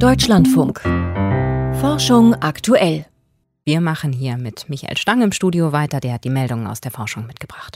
Deutschlandfunk. Forschung aktuell. Wir machen hier mit Michael Stang im Studio weiter, der hat die Meldungen aus der Forschung mitgebracht.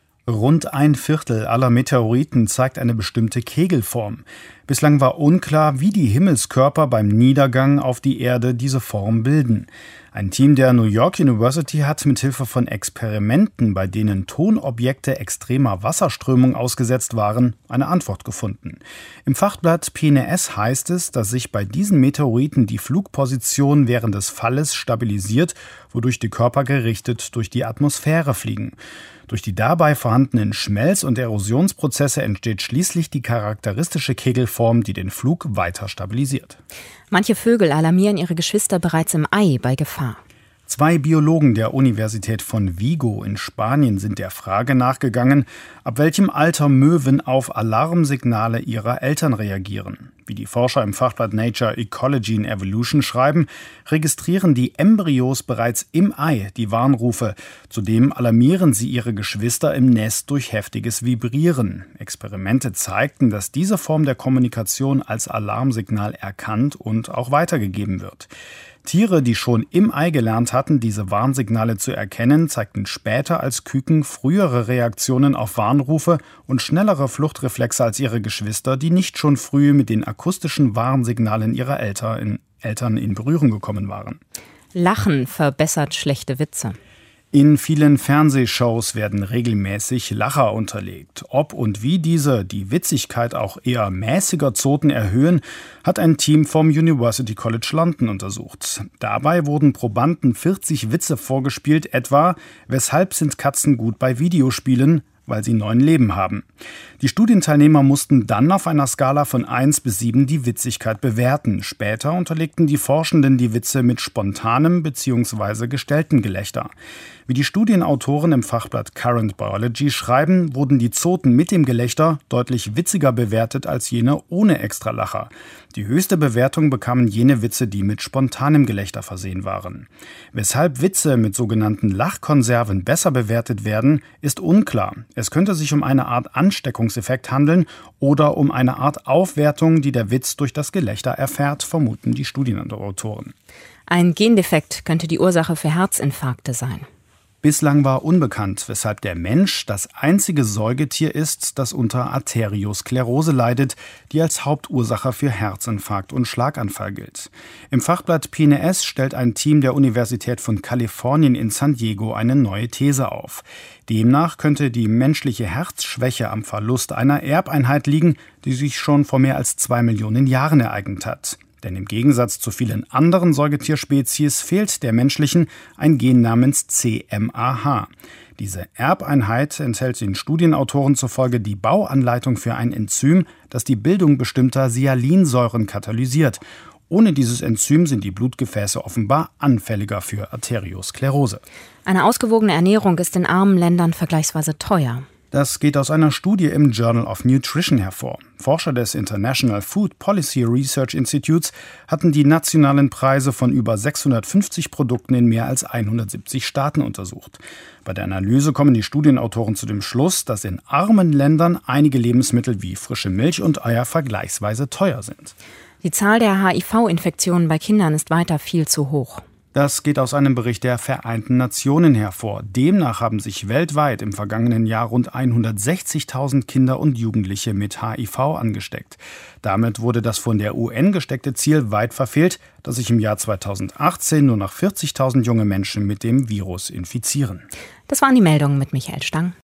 Rund 1/4 aller Meteoriten zeigt eine bestimmte Kegelform. Bislang war unklar, wie die Himmelskörper beim Niedergang auf die Erde diese Form bilden. Ein Team der New York University hat mithilfe von Experimenten, bei denen Tonobjekte extremer Wasserströmung ausgesetzt waren, eine Antwort gefunden. Im Fachblatt PNAS heißt es, dass sich bei diesen Meteoriten die Flugposition während des Falles stabilisiert, wodurch die Körper gerichtet durch die Atmosphäre fliegen. Durch die dabei vorhandenen Schmelz- und Erosionsprozesse entsteht schließlich die charakteristische Kegelform, die den Flug weiter stabilisiert. Manche Vögel alarmieren ihre Geschwister bereits im Ei bei Gefahr. 2 Biologen der Universität von Vigo in Spanien sind der Frage nachgegangen, ab welchem Alter Möwen auf Alarmsignale ihrer Eltern reagieren. Wie die Forscher im Fachblatt Nature Ecology and Evolution schreiben, registrieren die Embryos bereits im Ei die Warnrufe. Zudem alarmieren sie ihre Geschwister im Nest durch heftiges Vibrieren. Experimente zeigten, dass diese Form der Kommunikation als Alarmsignal erkannt und auch weitergegeben wird. Tiere, die schon im Ei gelernt hatten, diese Warnsignale zu erkennen, zeigten später als Küken frühere Reaktionen auf Warnrufe und schnellere Fluchtreflexe als ihre Geschwister, die nicht schon früh mit den akustischen Warnsignalen ihrer Eltern in Berührung gekommen waren. Lachen verbessert schlechte Witze. In vielen Fernsehshows werden regelmäßig Lacher unterlegt. Ob und wie diese die Witzigkeit auch eher mäßiger Zoten erhöhen, hat ein Team vom University College London untersucht. Dabei wurden Probanden 40 Witze vorgespielt, etwa: Weshalb sind Katzen gut bei Videospielen? Weil sie 9 Leben haben. Die Studienteilnehmer mussten dann auf einer Skala von 1 bis 7 die Witzigkeit bewerten. Später unterlegten die Forschenden die Witze mit spontanem bzw. gestelltem Gelächter. Wie die Studienautoren im Fachblatt Current Biology schreiben, wurden die Zoten mit dem Gelächter deutlich witziger bewertet als jene ohne Extralacher. Die höchste Bewertung bekamen jene Witze, die mit spontanem Gelächter versehen waren. Weshalb Witze mit sogenannten Lachkonserven besser bewertet werden, ist unklar. Es könnte sich um eine Art Ansteckungseffekt handeln oder um eine Art Aufwertung, die der Witz durch das Gelächter erfährt, vermuten die Studienautoren. Ein Gendefekt könnte die Ursache für Herzinfarkte sein. Bislang war unbekannt, weshalb der Mensch das einzige Säugetier ist, das unter Arteriosklerose leidet, die als Hauptursache für Herzinfarkt und Schlaganfall gilt. Im Fachblatt PNAS stellt ein Team der Universität von Kalifornien in San Diego eine neue These auf. Demnach könnte die menschliche Herzschwäche am Verlust einer Erbeinheit liegen, die sich schon vor mehr als 2 Millionen Jahren ereignet hat. Denn im Gegensatz zu vielen anderen Säugetierspezies fehlt der menschlichen ein Gen namens CMAH. Diese Erbeinheit enthält den Studienautoren zufolge die Bauanleitung für ein Enzym, das die Bildung bestimmter Sialinsäuren katalysiert. Ohne dieses Enzym sind die Blutgefäße offenbar anfälliger für Arteriosklerose. Eine ausgewogene Ernährung ist in armen Ländern vergleichsweise teuer. Das geht aus einer Studie im Journal of Nutrition hervor. Forscher des International Food Policy Research Institutes hatten die nationalen Preise von über 650 Produkten in mehr als 170 Staaten untersucht. Bei der Analyse kommen die Studienautoren zu dem Schluss, dass in armen Ländern einige Lebensmittel wie frische Milch und Eier vergleichsweise teuer sind. Die Zahl der HIV-Infektionen bei Kindern ist weiter viel zu hoch. Das geht aus einem Bericht der Vereinten Nationen hervor. Demnach haben sich weltweit im vergangenen Jahr rund 160.000 Kinder und Jugendliche mit HIV angesteckt. Damit wurde das von der UN gesteckte Ziel weit verfehlt, dass sich im Jahr 2018 nur noch 40.000 junge Menschen mit dem Virus infizieren. Das waren die Meldungen mit Michael Stang.